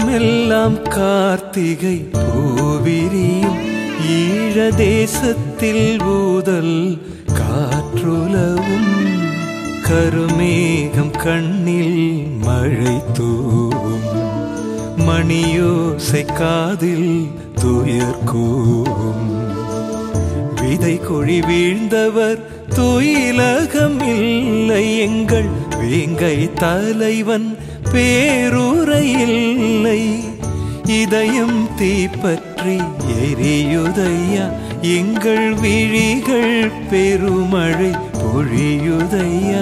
வனமெல்லாம் கார்த்திகை பூவிரியும் ஈழ தேசத்தில் ஊதல் காற்றுலவும் கருமேகம் கண்ணில் மழை தூவும் மணியோசை காதில் துயர் கூவும் விதை கொழி வீழ்ந்தவர் துயிலகம் இல்லை எங்கள் வேங்கை தலைவன் பேருரை இல்லை இதயம் தீப்பற்றி எரியுதையா எங்கள் விழிகள் பெருமழை பொழியுதையா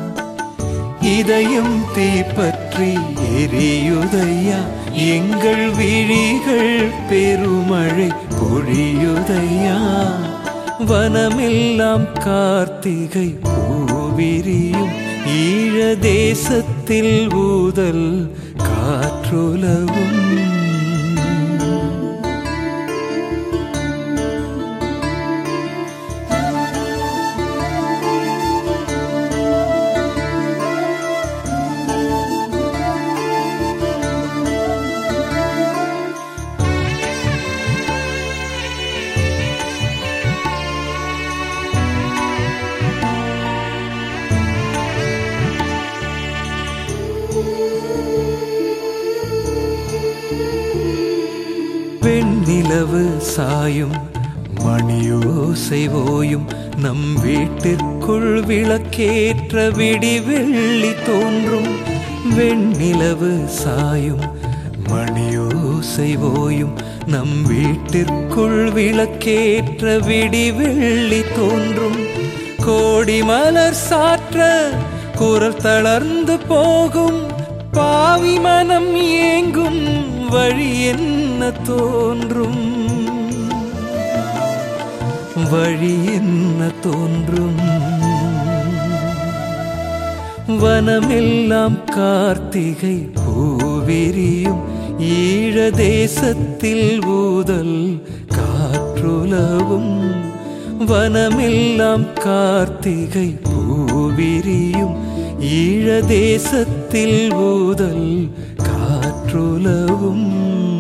இதயம் தீப்பற்றி எரியுதையா எங்கள் விழிகள் பெருமழை பொழியுதையா வனமெல்லாம் கார்த்திகை பூவிரியும் ஈழ தேசத்தில் ஊதல் காற்றுலவும் வெண்ணிலவு சாயும் மணியோசை ஓயும் நம் வீட்டிற்குள் விளக்கேற்ற விடிவெள்ளி தோன்றும் வெண்ணிலவு சாயும் மணியோசை ஓயும் நம் வீட்டிற்குள் விளக்கேற்ற விடிவெள்ளி தோன்றும் கோடி மலர் சாற்ற குரல் தளர்ந்து போகும் பாவி மனம் ஏங்கும் வழி என்ன தோன்றும் வழி என்ன தோன்றும் வனமெல்லாம் கார்த்திகை பூவிரியும் ஈழ தேசத்தில் ஊதல் காற்றுலவும் வனமெல்லாம் கார்த்திகை பூவிரியும் ஈழ தேசத்தில் ஊதல் காற்றுலவும்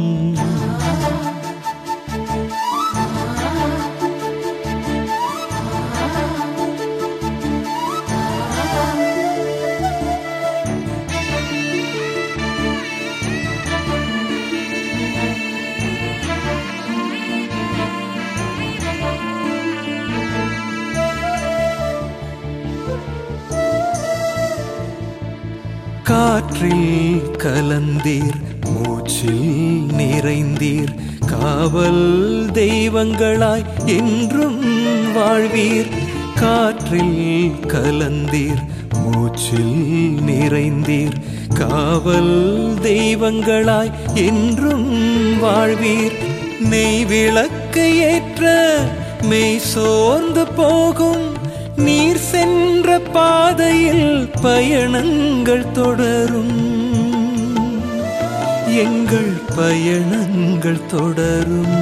காற்றில் கலந்தீர் மூச்சில் நிறைந்தீர் காவல் தெய்வங்களாய் என்றும் வாழ்வீர் காற்றில் கலந்தீர் மூச்சில் நிறைந்தீர் காவல் தெய்வங்களாய் என்றும் வாழ்வீர் நெய் விளக்கு ஏற்ற மெய் சோர்ந்து போகும் நீர் சென்ற பாதையில் பயணங்கள் தொடரும் எங்கள் பயணங்கள் தொடரும்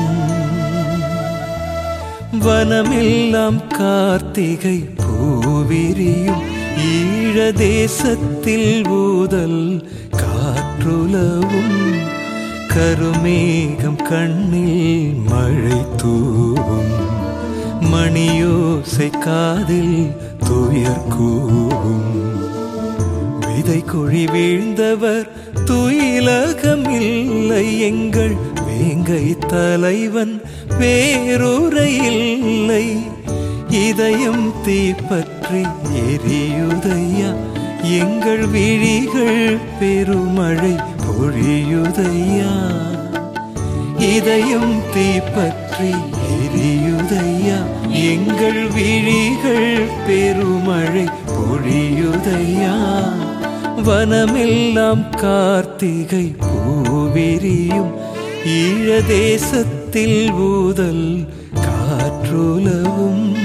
வனமெல்லாம் கார்த்திகை பூவிரியும் ஈழ தேசத்தில் ஊதல் காற்றுலவும் கருமேகம் கண்ணில் மழை தூவும் மணியோசை காதில் துயர் கூவும் விதை கொழி வீழ்ந்தவர் துயிலகம் இல்லை எங்கள் வேங்கை தலைவன் பேருரை இல்லை இதயம் தீப்பற்றி எரியுதையா எங்கள் விழிகள் பெருமழை பொழியுதையா இதயம் தீப்பற்றி எரியுதையா எங்கள் விழிகள் பெருமழை பொழியுதையா வனமெல்லாம் கார்த்திகை பூவிரியும் ஈழ தேசத்தில் ஊதல் காற்றுலவும்